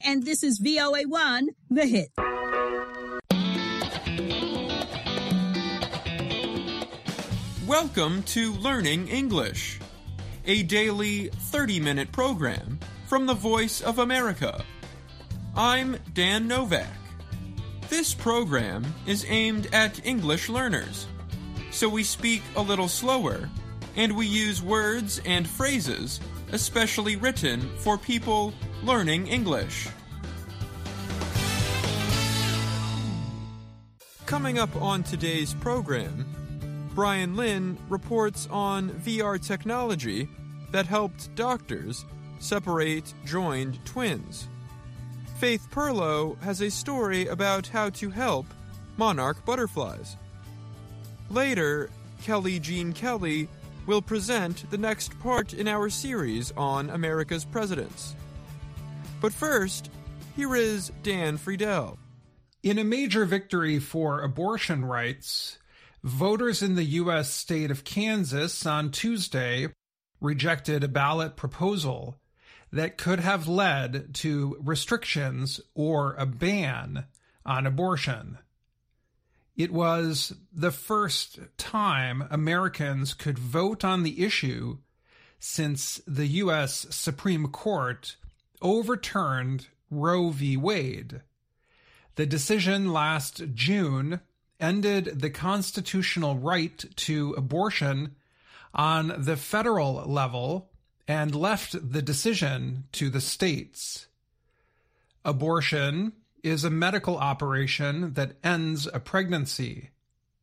And this is VOA1, The Hit. Welcome to Learning English, a daily 30-minute program from the Voice of America. I'm Dan Novak. This program is aimed at English learners, so we speak a little slower and we use words and phrases especially written for people learning English. Coming up on today's program, Brian Lynn reports on VR technology that helped doctors separate joined twins. Faith Perlow has a story about how to help monarch butterflies. Later, Kelly Jean Kelly will present the next part in our series on America's presidents. But first, here is Dan Friedel. In a major victory for abortion rights, voters in the U.S. state of Kansas on Tuesday rejected a ballot proposal that could have led to restrictions or a ban on abortion. It was the first time Americans could vote on the issue since the U.S. Supreme Court overturned Roe v. Wade. The decision last June ended the constitutional right to abortion on the federal level and left the decision to the states. Abortion is a medical operation that ends a pregnancy.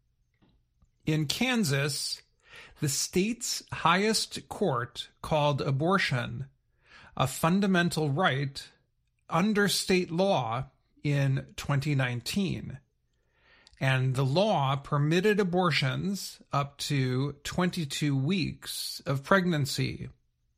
In Kansas, the state's highest court called abortion a fundamental right under state law in 2019. And the law permitted abortions up to 22 weeks of pregnancy.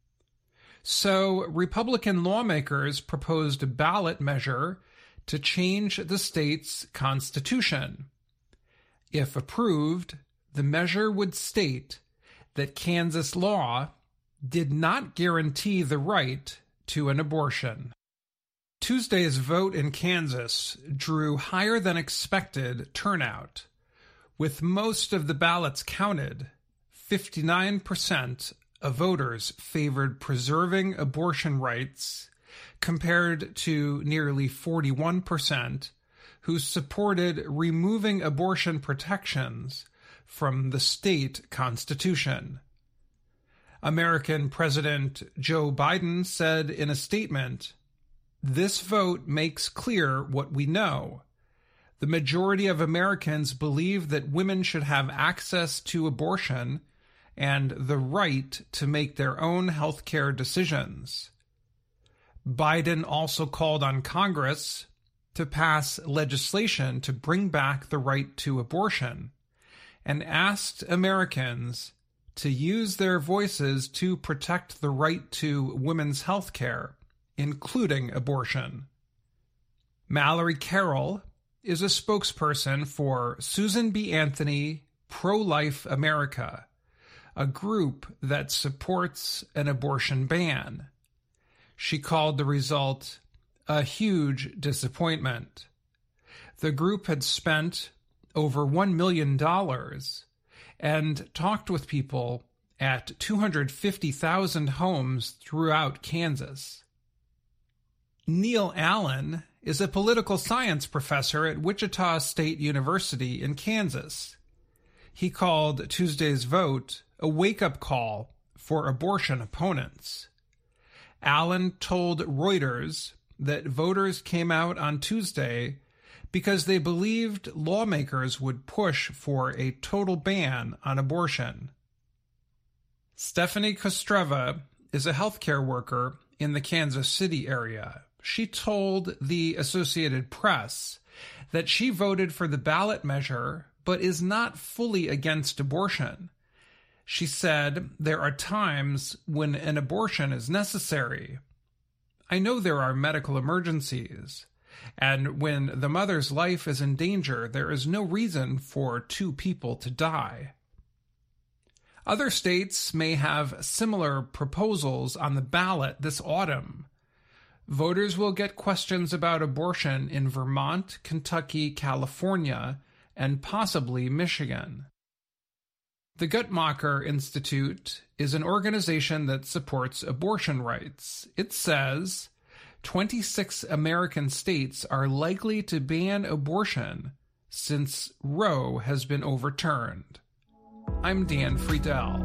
So Republican lawmakers proposed a ballot measure to change the state's constitution. If approved, the measure would state that Kansas law did not guarantee the right to an abortion. Tuesday's vote in Kansas drew higher than expected turnout. With most of the ballots counted, 59% of voters favored preserving abortion rights, compared to nearly 41% who supported removing abortion protections from the state constitution. American President Joe Biden said in a statement, "This vote makes clear what we know. The majority of Americans believe that women should have access to abortion and the right to make their own health care decisions." Biden also called on Congress to pass legislation to bring back the right to abortion and asked Americans to use their voices to protect the right to women's health care, including abortion. Mallory Carroll is a spokesperson for Susan B. Anthony Pro-Life America, a group that supports an abortion ban. She called the result a huge disappointment. The group had spent over $1 million and talked with people at 250,000 homes throughout Kansas. Neil Allen is a political science professor at Wichita State University in Kansas. He called Tuesday's vote a wake-up call for abortion opponents. Allen told Reuters that voters came out on Tuesday because they believed lawmakers would push for a total ban on abortion. Stephanie Kostreva is a healthcare worker in the Kansas City area. She told the Associated Press that she voted for the ballot measure but is not fully against abortion. She said, "There are times when an abortion is necessary. I know there are medical emergencies, and when the mother's life is in danger, there is no reason for two people to die." Other states may have similar proposals on the ballot this autumn. Voters will get questions about abortion in Vermont, Kentucky, California, and possibly Michigan. The Guttmacher Institute is an organization that supports abortion rights. It says 26 American states are likely to ban abortion since Roe has been overturned. I'm Dan Friedel.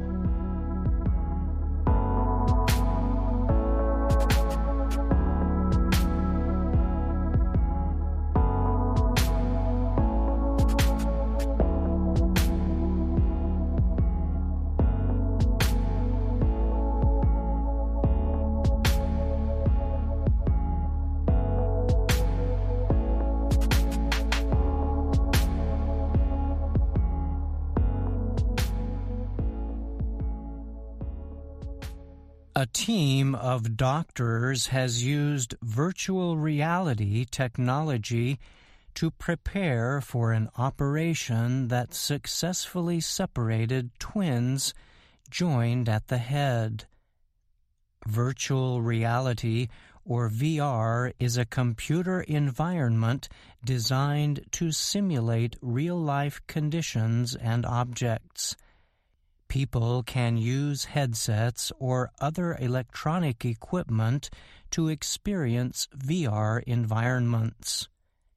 A team of doctors has used virtual reality technology to prepare for an operation that successfully separated twins joined at the head. Virtual reality, or VR, is a computer environment designed to simulate real-life conditions and objects. People can use headsets or other electronic equipment to experience VR environments.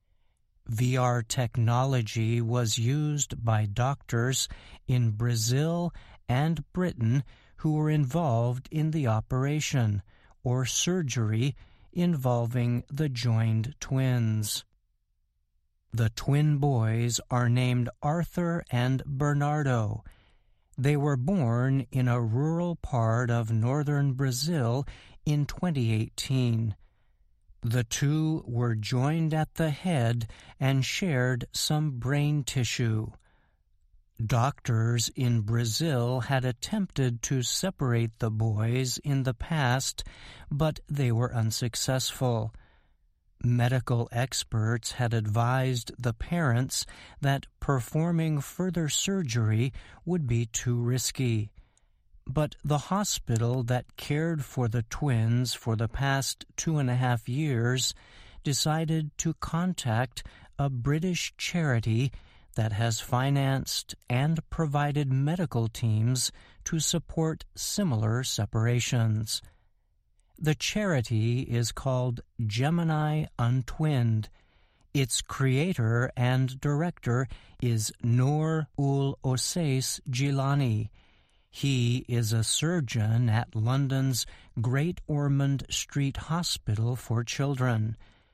VR technology was used by doctors in Brazil and Britain who were involved in the operation or surgery involving the joined twins. The twin boys are named Arthur and Bernardo. They were born in a rural part of northern Brazil in 2018. The two were joined at the head and shared some brain tissue. Doctors in Brazil had attempted to separate the boys in the past, but they were unsuccessful. Medical experts had advised the parents that performing further surgery would be too risky. But the hospital that cared for the twins for the past 2.5 years decided to contact a British charity that has financed and provided medical teams to support similar separations. The charity is called Gemini Untwinned. Its creator and director is Noor ul Osais Gilani. He is a surgeon at London's Great Ormond Street Hospital for Children.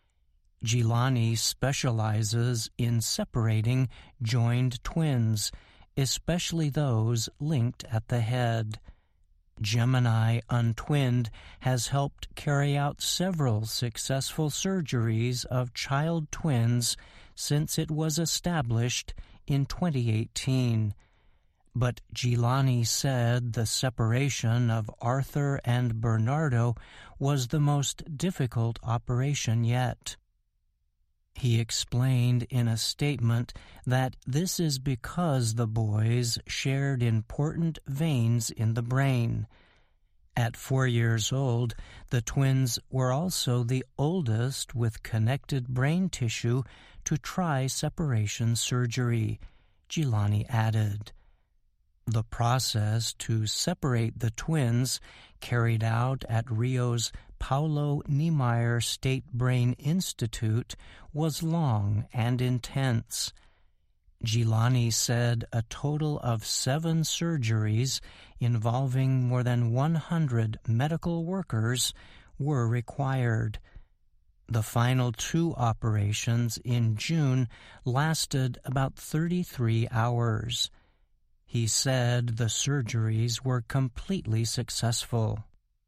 Gilani specializes in separating joined twins, especially those linked at the head. Gemini Untwinned has helped carry out several successful surgeries of child twins since it was established in 2018. But Gilani said the separation of Arthur and Bernardo was the most difficult operation yet. He explained in a statement that this is because the boys shared important veins in the brain. At 4 years old, the twins were also the oldest with connected brain tissue to try separation surgery, Gilani added. The process to separate the twins, carried out at Rio's Paulo Niemeyer State Brain Institute, was long and intense. Gilani said a total of 7 surgeries involving more than 100 medical workers were required. The final 2 operations in June lasted about 33 hours. He said the surgeries were completely successful.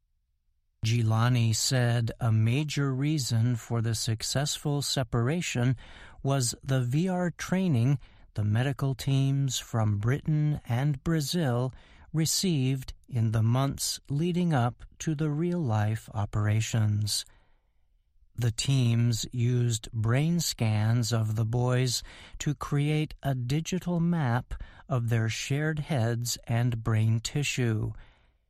Gilani said a major reason for the successful separation was the VR training the medical teams from Britain and Brazil received in the months leading up to the real-life operations. The teams used brain scans of the boys to create a digital map of their shared heads and brain tissue.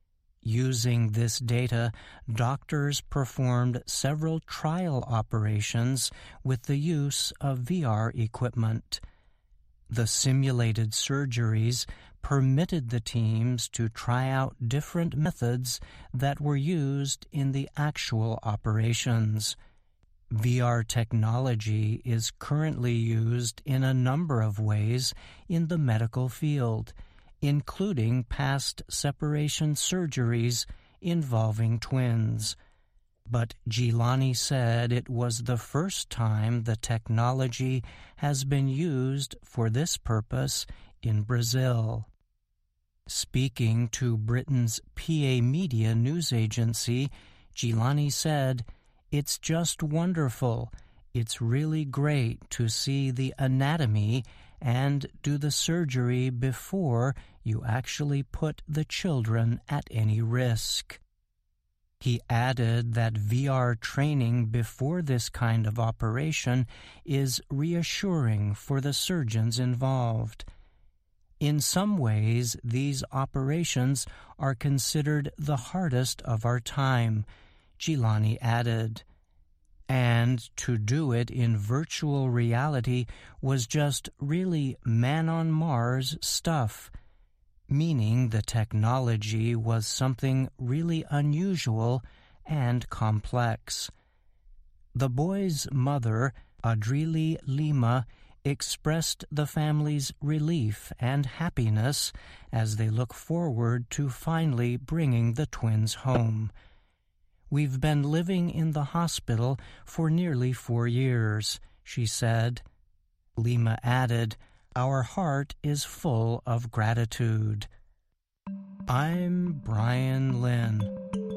Using this data, doctors performed several trial operations with the use of VR equipment. The simulated surgeries permitted the teams to try out different methods that were used in the actual operations. VR technology is currently used in a number of ways in the medical field, including past separation surgeries involving twins. But Gilani said it was the first time the technology has been used for this purpose in Brazil. Speaking to Britain's PA Media news agency, Gilani said, "It's just wonderful. It's really great to see the anatomy and do the surgery before you actually put the children at any risk." He added that VR training before this kind of operation is reassuring for the surgeons involved. In some ways, these operations are considered the hardest of our time, Gilani added. And to do it in virtual reality was just really man-on-Mars stuff, meaning the technology was something really unusual and complex. The boy's mother, Adriele Lima, expressed the family's relief and happiness as they look forward to finally bringing the twins home. "We've been living in the hospital for nearly 4 years," she said. Lima added, "Our heart is full of gratitude." I'm Brian Lynn.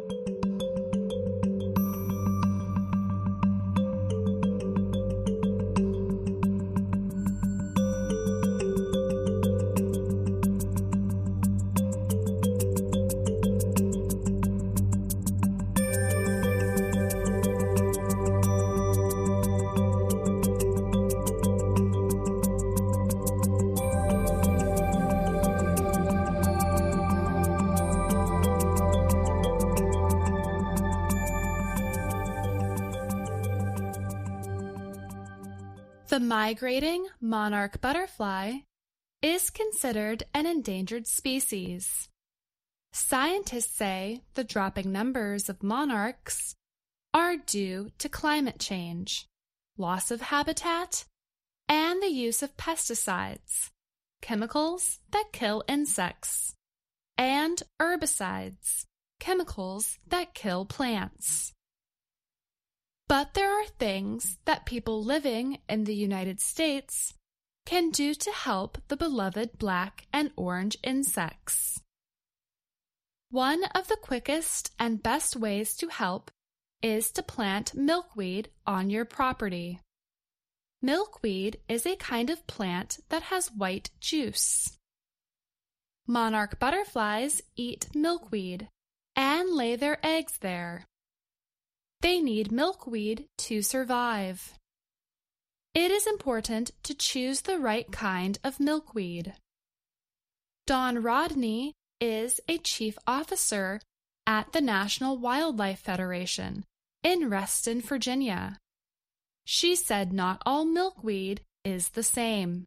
The migrating monarch butterfly is considered an endangered species. Scientists say the dropping numbers of monarchs are due to climate change, loss of habitat, and the use of pesticides, chemicals that kill insects, and herbicides, chemicals that kill plants. But there are things that people living in the United States can do to help the beloved black and orange insects. One of the quickest and best ways to help is to plant milkweed on your property. Milkweed is a kind of plant that has white juice. Monarch butterflies eat milkweed and lay their eggs there. They need milkweed to survive. It is important to choose the right kind of milkweed. Don Rodney is a chief officer at the National Wildlife Federation in Reston, Virginia. She said not all milkweed is the same.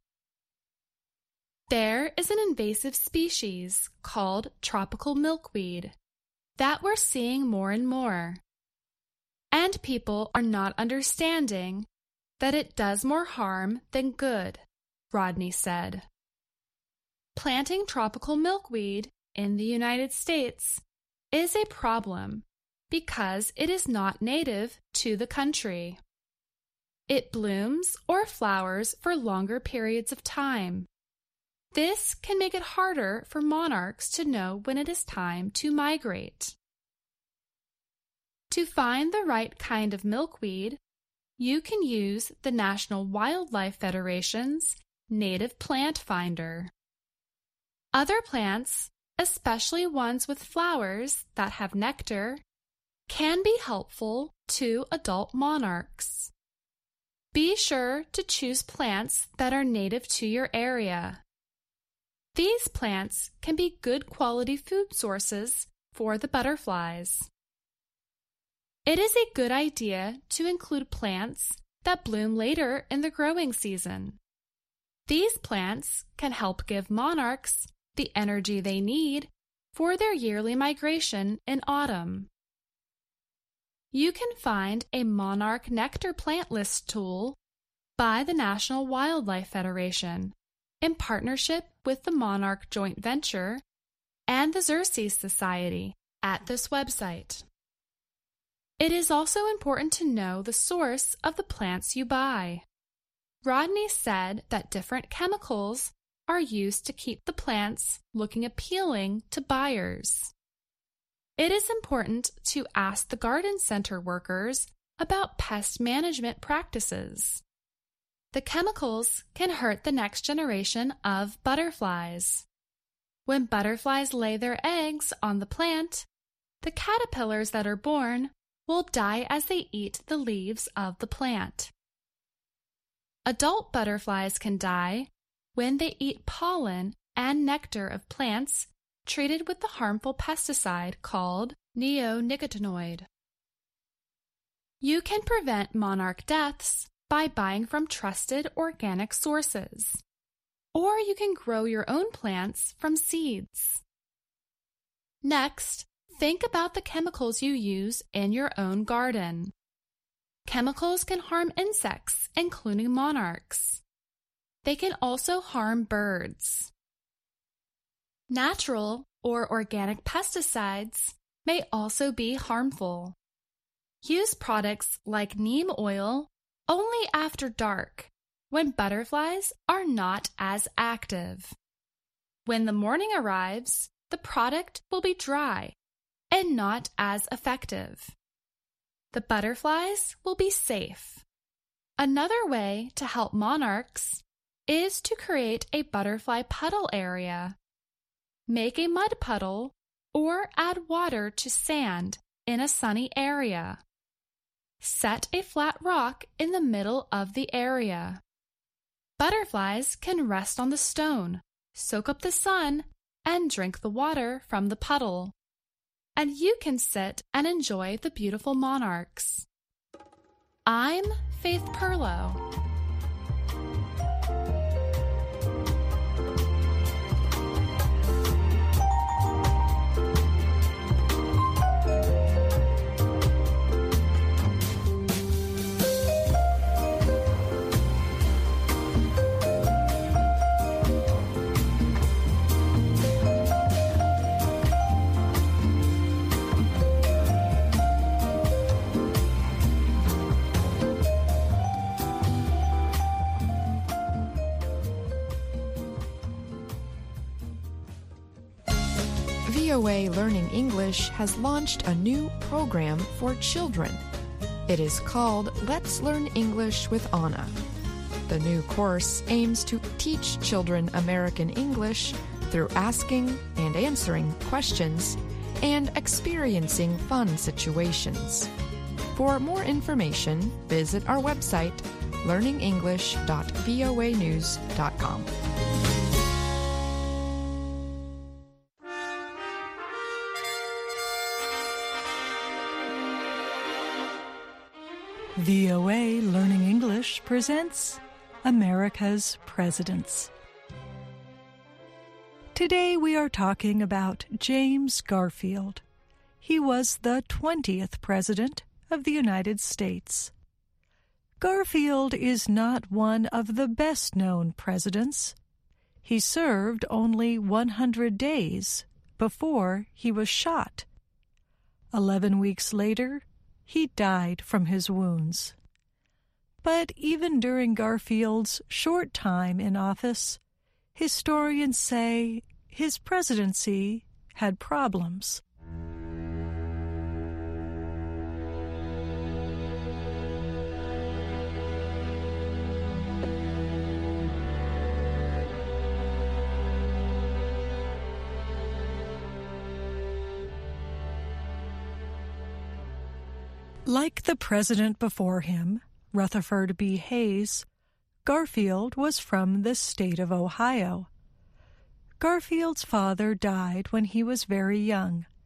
There is an invasive species called tropical milkweed that we're seeing more and more. And people are not understanding that it does more harm than good, Rodney said. Planting tropical milkweed in the United States is a problem because it is not native to the country. It blooms or flowers for longer periods of time. This can make it harder for monarchs to know when it is time to migrate. To find the right kind of milkweed, you can use the National Wildlife Federation's Native Plant Finder. Other plants, especially ones with flowers that have nectar, can be helpful to adult monarchs. Be sure to choose plants that are native to your area. These plants can be good quality food sources for the butterflies. It is a good idea to include plants that bloom later in the growing season. These plants can help give monarchs the energy they need for their yearly migration in autumn. You can find a monarch nectar plant list tool by the National Wildlife Federation in partnership with the Monarch Joint Venture and the Xerces Society at this website. It is also important to know the source of the plants you buy. Rodney said that different chemicals are used to keep the plants looking appealing to buyers. It is important to ask the garden center workers about pest management practices. The chemicals can hurt the next generation of butterflies. When butterflies lay their eggs on the plant, the caterpillars that are born will die as they eat the leaves of the plant. Adult butterflies can die when they eat pollen and nectar of plants treated with the harmful pesticide called neonicotinoid. You can prevent monarch deaths by buying from trusted organic sources, or you can grow your own plants from seeds. Next, think about the chemicals you use in your own garden. Chemicals can harm insects, including monarchs. They can also harm birds. Natural or organic pesticides may also be harmful. Use products like neem oil only after dark, when butterflies are not as active. When the morning arrives, the product will be dry and not as effective. The butterflies will be safe. Another way to help monarchs is to create a butterfly puddle area. Make a mud puddle or add water to sand in a sunny area. Set a flat rock in the middle of the area. Butterflies can rest on the stone, soak up the sun, and drink the water from the puddle. And you can sit and enjoy the beautiful monarchs. I'm Faith Perlow. VOA Learning English has launched a new program for children. It is called Let's Learn English with Anna. The new course aims to teach children American English through asking and answering questions and experiencing fun situations. For more information, visit our website, learningenglish.voanews.com. VOA Learning English presents America's Presidents. Today we are talking about James Garfield. He was the 20th President of the United States. Garfield is not one of the best-known presidents. He served only 100 days before he was shot. 11 weeks later, he died from his wounds. But even during Garfield's short time in office, historians say his presidency had problems. Like the president before him, Rutherford B. Hayes, Garfield was from the state of Ohio. Garfield's father died when he was very young.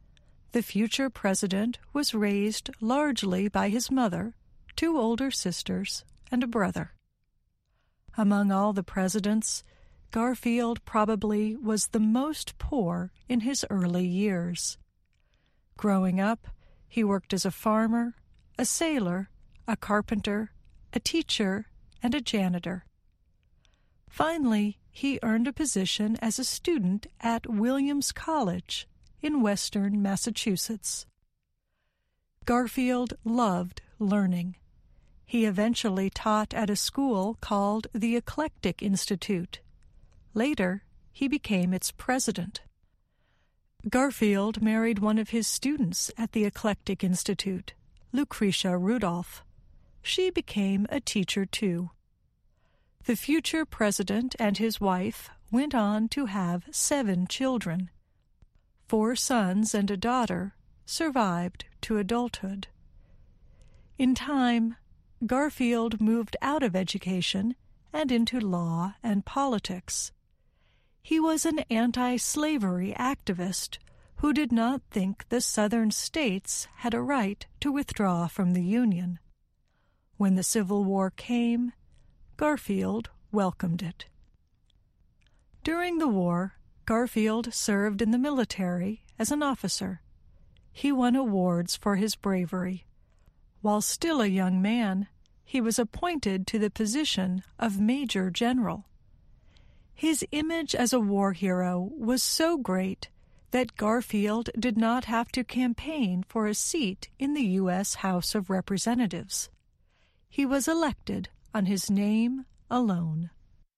The future president was raised largely by his mother, 2 older sisters, and a brother. Among all the presidents, Garfield probably was the most poor in his early years. Growing up, he worked as a farmer, a sailor, a carpenter, a teacher, and a janitor. Finally, he earned a position as a student at Williams College in Western Massachusetts. Garfield loved learning. He eventually taught at a school called the Eclectic Institute. Later, he became its president. Garfield married one of his students at the Eclectic Institute, Lucretia Rudolph. She became a teacher too. The future president and his wife went on to have 7 children. 4 sons and a daughter survived to adulthood. In time, Garfield moved out of education and into law and politics. He was an anti-slavery activist who did not think the Southern states had a right to withdraw from the Union. When the Civil War came, Garfield welcomed it. During the war, Garfield served in the military as an officer. He won awards for his bravery. While still a young man, he was appointed to the position of Major General. His image as a war hero was so great that Garfield did not have to campaign for a seat in the U.S. House of Representatives. He was elected on his name alone.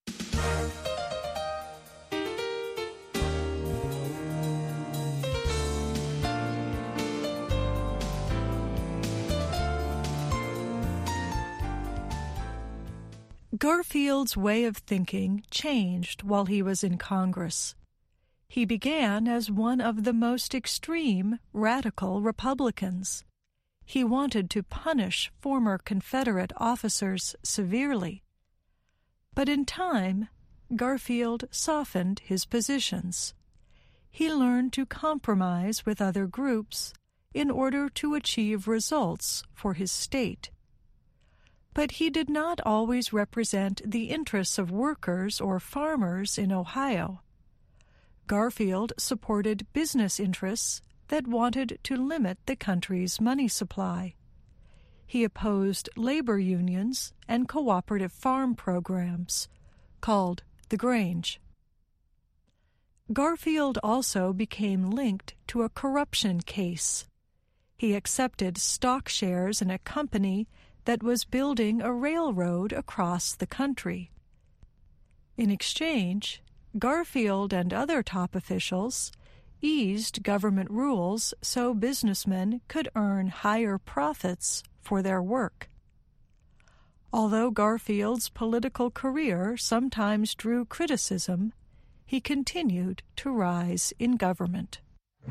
Garfield's way of thinking changed while he was in Congress. He began as one of the most extreme radical Republicans. He wanted to punish former Confederate officers severely. But in time, Garfield softened his positions. He learned to compromise with other groups in order to achieve results for his state. But he did not always represent the interests of workers or farmers in Ohio. Garfield supported business interests that wanted to limit the country's money supply. He opposed labor unions and cooperative farm programs, called the Grange. Garfield also became linked to a corruption case. He accepted stock shares in a company that was building a railroad across the country. In exchange, Garfield and other top officials eased government rules so businessmen could earn higher profits for their work. Although Garfield's political career sometimes drew criticism, he continued to rise in government.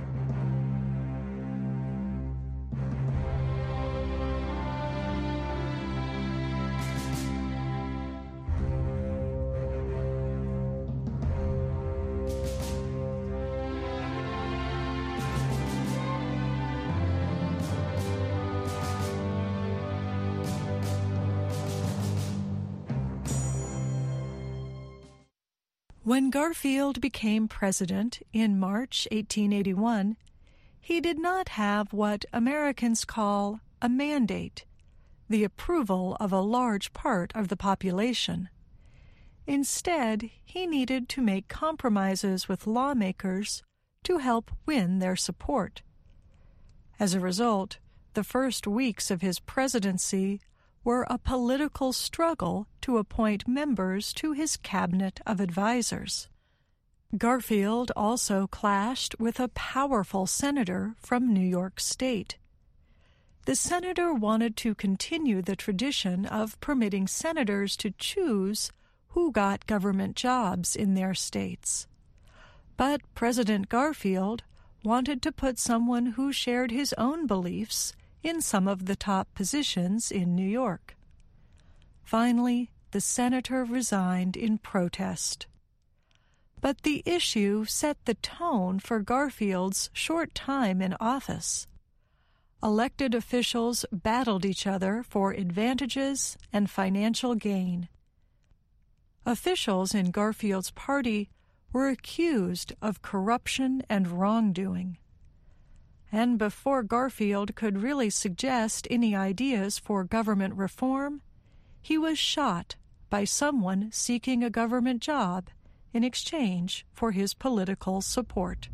When Garfield became president in March 1881, he did not have what Americans call a mandate, the approval of a large part of the population. Instead, he needed to make compromises with lawmakers to help win their support. As a result, the first weeks of his presidency were a political struggle to appoint members to his cabinet of advisors. Garfield also clashed with a powerful senator from New York State. The senator wanted to continue the tradition of permitting senators to choose who got government jobs in their states. But President Garfield wanted to put someone who shared his own beliefs in some of the top positions in New York. Finally, the senator resigned in protest. But the issue set the tone for Garfield's short time in office. Elected officials battled each other for advantages and financial gain. Officials in Garfield's party were accused of corruption and wrongdoing. And before Garfield could really suggest any ideas for government reform, he was shot by someone seeking a government job in exchange for his political support.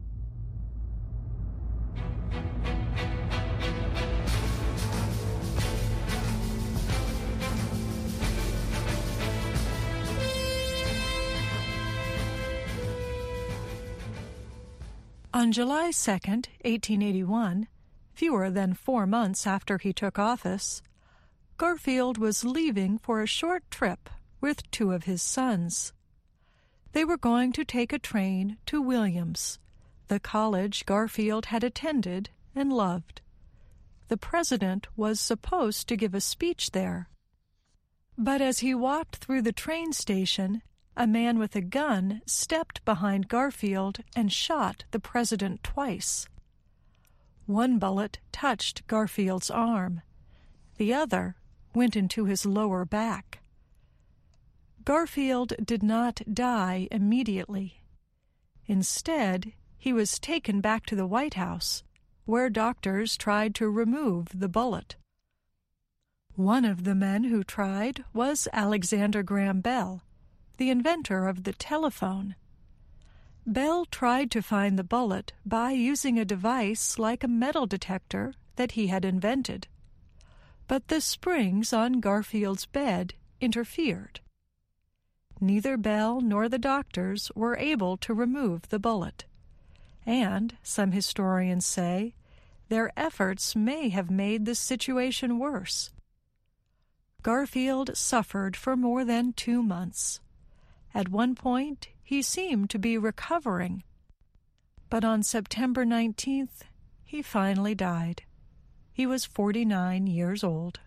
On July 2, 1881, fewer than 4 months after he took office, Garfield was leaving for a short trip with 2 of his sons. They were going to take a train to Williams, the college Garfield had attended and loved. The president was supposed to give a speech there. But as he walked through the train station, a man with a gun stepped behind Garfield and shot the president twice. One bullet touched Garfield's arm. The other went into his lower back. Garfield did not die immediately. Instead, he was taken back to the White House, where doctors tried to remove the bullet. One of the men who tried was Alexander Graham Bell, the inventor of the telephone. Bell tried to find the bullet by using a device like a metal detector that he had invented. But the springs on Garfield's bed interfered. Neither Bell nor the doctors were able to remove the bullet, and, some historians say, their efforts may have made the situation worse. Garfield suffered for more than 2 months. At one point, he seemed to be recovering, but on September 19th, he finally died. He was 49 years old.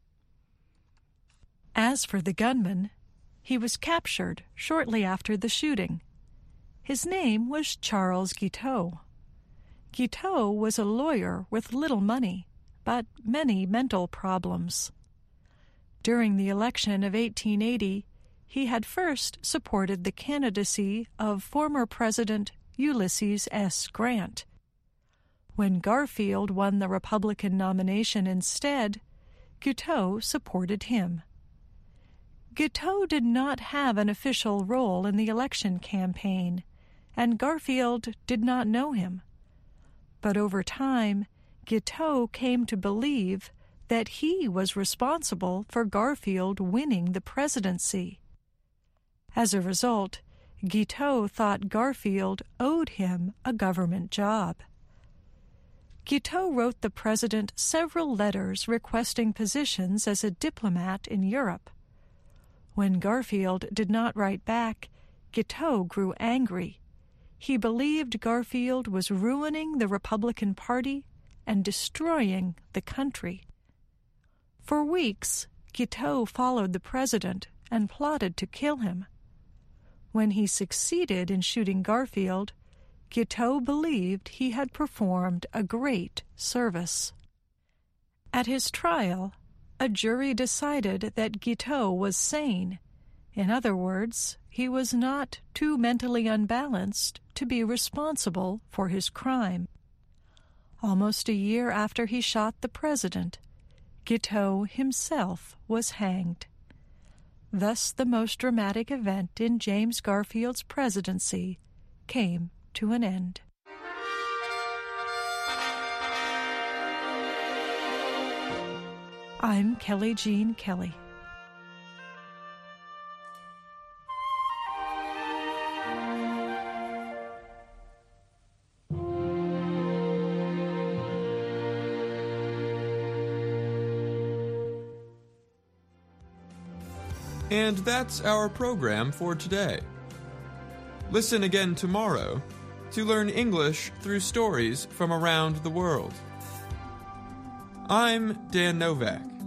As for the gunman, he was captured shortly after the shooting. His name was Charles Guiteau. Guiteau was a lawyer with little money, but many mental problems. During the election of 1880, he had first supported the candidacy of former President Ulysses S. Grant. When Garfield won the Republican nomination instead, Guiteau supported him. Guiteau did not have an official role in the election campaign, and Garfield did not know him. But over time, Guiteau came to believe that he was responsible for Garfield winning the presidency. As a result, Guiteau thought Garfield owed him a government job. Guiteau wrote the president several letters requesting positions as a diplomat in Europe. When Garfield did not write back, Guiteau grew angry. He believed Garfield was ruining the Republican Party and destroying the country. For weeks, Guiteau followed the president and plotted to kill him. When he succeeded in shooting Garfield, Guiteau believed he had performed a great service. At his trial, a jury decided that Guiteau was sane. In other words, he was not too mentally unbalanced to be responsible for his crime. Almost a year after he shot the president, Guiteau himself was hanged. Thus, the most dramatic event in James Garfield's presidency came to an end. I'm Kelly Jean Kelly. And that's our program for today. Listen again tomorrow to learn English through stories from around the world. I'm Dan Novak.